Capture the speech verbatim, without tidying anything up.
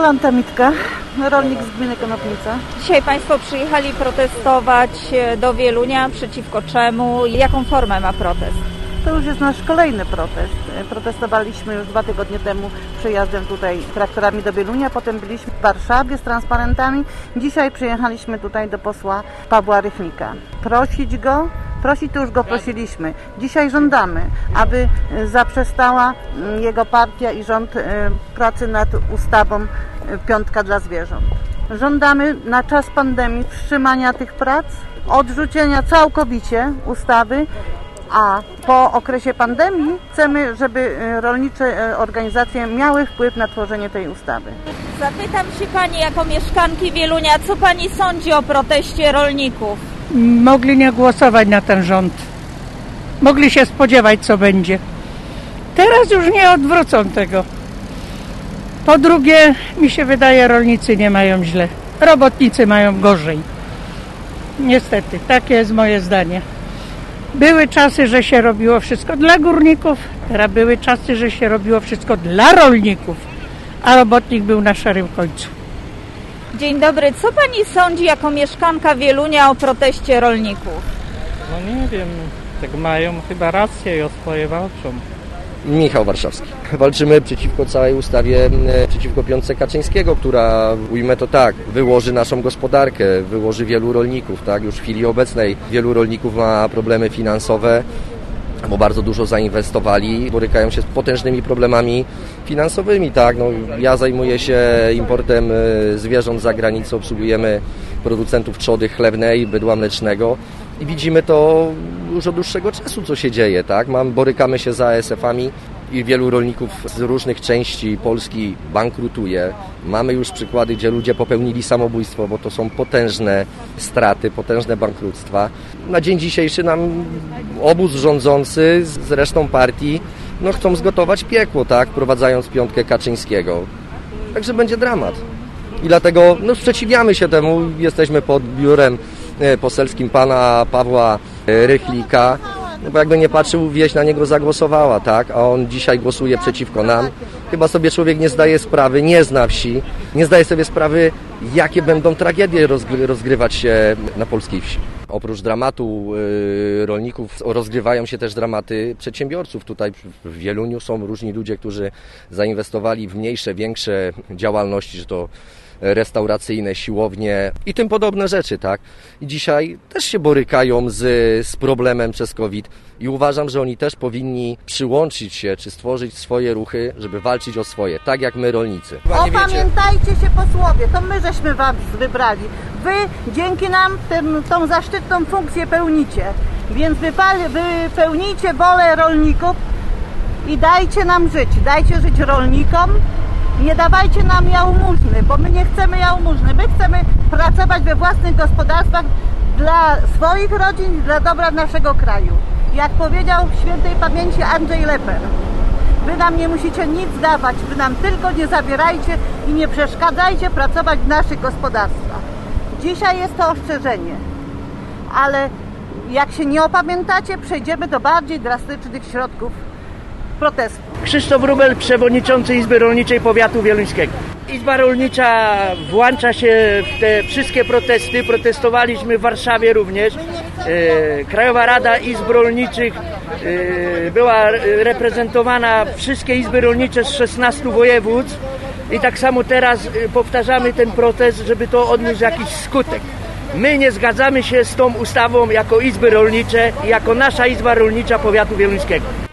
Jolanta Mitka, rolnik z gminy Konopnica. Dzisiaj Państwo przyjechali protestować do Wielunia. Przeciwko czemu? Jaką formę ma protest? To już jest nasz kolejny protest. Protestowaliśmy już dwa tygodnie temu przyjazdem tutaj traktorami do Wielunia, potem byliśmy w Warszawie z transparentami. Dzisiaj przyjechaliśmy tutaj do posła Pawła Rychlika. Prosić go, prosić to już go prosiliśmy. Dzisiaj żądamy, aby zaprzestała jego partia i rząd pracy nad ustawą Piątka dla zwierząt. Żądamy na czas pandemii wstrzymania tych prac, odrzucenia całkowicie ustawy, a po okresie pandemii chcemy, żeby rolnicze organizacje miały wpływ na tworzenie tej ustawy. Zapytam się Pani jako mieszkanki Wielunia, co Pani sądzi o proteście rolników? Mogli nie głosować na ten rząd. Mogli się spodziewać, co będzie. Teraz już nie odwrócą tego. Po drugie, mi się wydaje, rolnicy nie mają źle. Robotnicy mają gorzej. Niestety, takie jest moje zdanie. Były czasy, że się robiło wszystko dla górników, teraz były czasy, że się robiło wszystko dla rolników, a robotnik był na szarym końcu. Dzień dobry, co Pani sądzi jako mieszkanka Wielunia o proteście rolników? No nie wiem, tak mają chyba rację i o swoje walczą. Michał Warszawski. Walczymy przeciwko całej ustawie, przeciwko piątce Kaczyńskiego, która, ujmę to tak, wyłoży naszą gospodarkę, wyłoży wielu rolników, tak? Już w chwili obecnej wielu rolników ma problemy finansowe, bo bardzo dużo zainwestowali, borykają się z potężnymi problemami finansowymi, tak? No, ja zajmuję się importem zwierząt za granicą, obsługujemy producentów trzody chlewnej, bydła mlecznego i widzimy to już od dłuższego czasu, co się dzieje, tak? Mam, borykamy się z A S F-ami i wielu rolników z różnych części Polski bankrutuje. Mamy już przykłady, gdzie ludzie popełnili samobójstwo, bo to są potężne straty, potężne bankructwa. Na dzień dzisiejszy nam obóz rządzący z resztą partii no, chcą zgotować piekło, tak? Wprowadzając piątkę Kaczyńskiego. Także będzie dramat. I dlatego no, sprzeciwiamy się temu. Jesteśmy pod biurem poselskim pana Pawła Rychlika, no bo jakby nie patrzył, wieś na niego zagłosowała, tak? A on dzisiaj głosuje przeciwko nam. Chyba sobie człowiek nie zdaje sprawy, nie zna wsi, nie zdaje sobie sprawy, jakie będą tragedie rozgry- rozgrywać się na polskiej wsi. Oprócz dramatu yy, rolników rozgrywają się też dramaty przedsiębiorców. Tutaj w Wieluniu są różni ludzie, którzy zainwestowali w mniejsze, większe działalności, że to restauracyjne, siłownie i tym podobne rzeczy, tak? I dzisiaj też się borykają z, z problemem przez COVID i uważam, że oni też powinni przyłączyć się, czy stworzyć swoje ruchy, żeby walczyć o swoje, tak jak my rolnicy. Opamiętajcie się posłowie, to my żeśmy was wybrali. Wy dzięki nam tym, tą zaszczytną funkcję pełnicie, więc wypełnijcie wolę rolników i dajcie nam żyć, dajcie żyć rolnikom. Nie dawajcie nam jałmużny, bo my nie chcemy jałmużny. My chcemy pracować we własnych gospodarstwach dla swoich rodzin, dla dobra naszego kraju. Jak powiedział w świętej pamięci Andrzej Leper, wy nam nie musicie nic dawać, wy nam tylko nie zabierajcie i nie przeszkadzajcie pracować w naszych gospodarstwach. Dzisiaj jest to ostrzeżenie, ale jak się nie opamiętacie, przejdziemy do bardziej drastycznych środków protestu. Krzysztof Wróbel, przewodniczący Izby Rolniczej Powiatu Wieluńskiego. Izba Rolnicza włącza się w te wszystkie protesty. Protestowaliśmy w Warszawie również. E, Krajowa Rada Izb Rolniczych e, była reprezentowana, wszystkie izby rolnicze z szesnastu województw i tak samo teraz powtarzamy ten protest, żeby to odniósł jakiś skutek. My nie zgadzamy się z tą ustawą jako izby rolnicze i jako nasza Izba Rolnicza Powiatu Wieluńskiego.